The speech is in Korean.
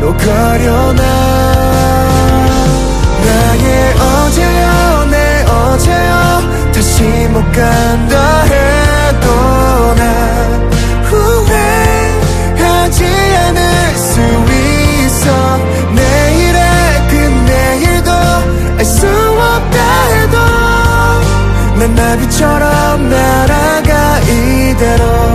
가려나. 나의 어제여 내 어제여 다시 못 간다 해도 난 후회하지 않을 수 있어. 내일의 그 내일도 알 수 없다 해도 난 나비처럼 날아가 이대로.